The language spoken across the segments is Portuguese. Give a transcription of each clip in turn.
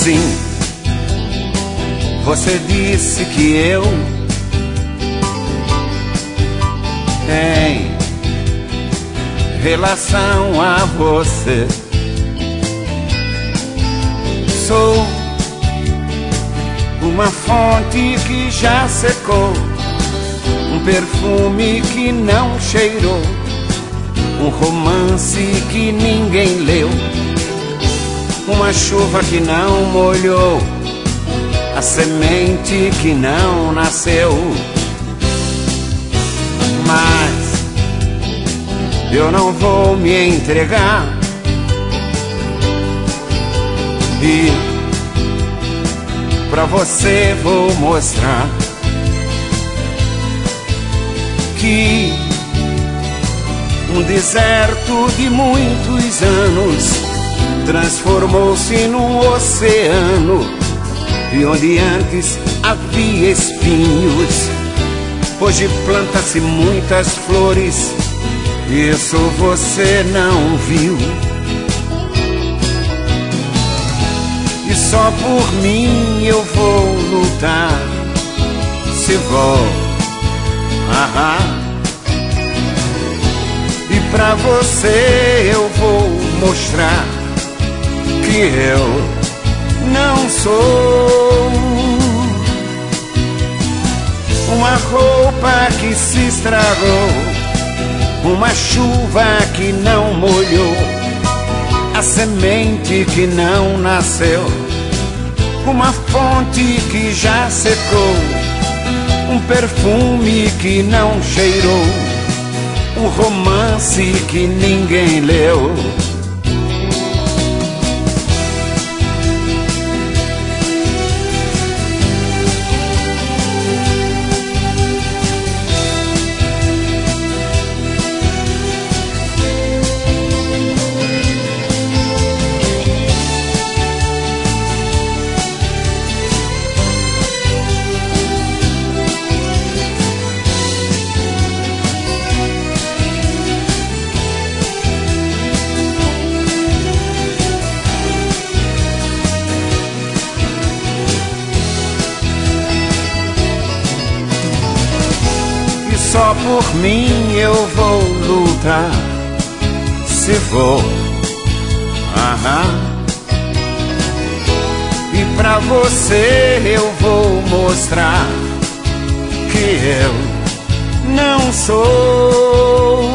Sim, você disse que eu em relação a você sou uma fonte que já secou, um perfume que não cheirou, um romance que ninguém leu, uma chuva que não molhou, a semente que não nasceu. Mas eu não vou me entregar e pra você vou mostrar que um deserto de muitos anos transformou-se num oceano, e onde antes havia espinhos, hoje planta-se muitas flores. Isso você não viu. E só por mim eu vou lutar, se vou, e pra você eu vou mostrar que eu não sou uma roupa que se estragou, uma chuva que não molhou, a semente que não nasceu, uma fonte que já secou, um perfume que não cheirou, um romance que ninguém leu. Só por mim eu vou lutar, se vou, e pra você eu vou mostrar que eu não sou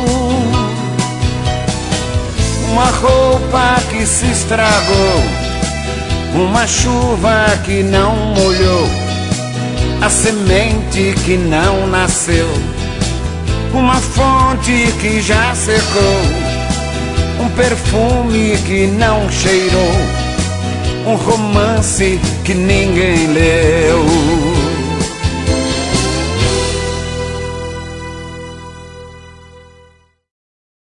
uma roupa que se estragou, uma chuva que não molhou, a semente que não nasceu, uma fonte que já secou, um perfume que não cheirou, um romance que ninguém leu.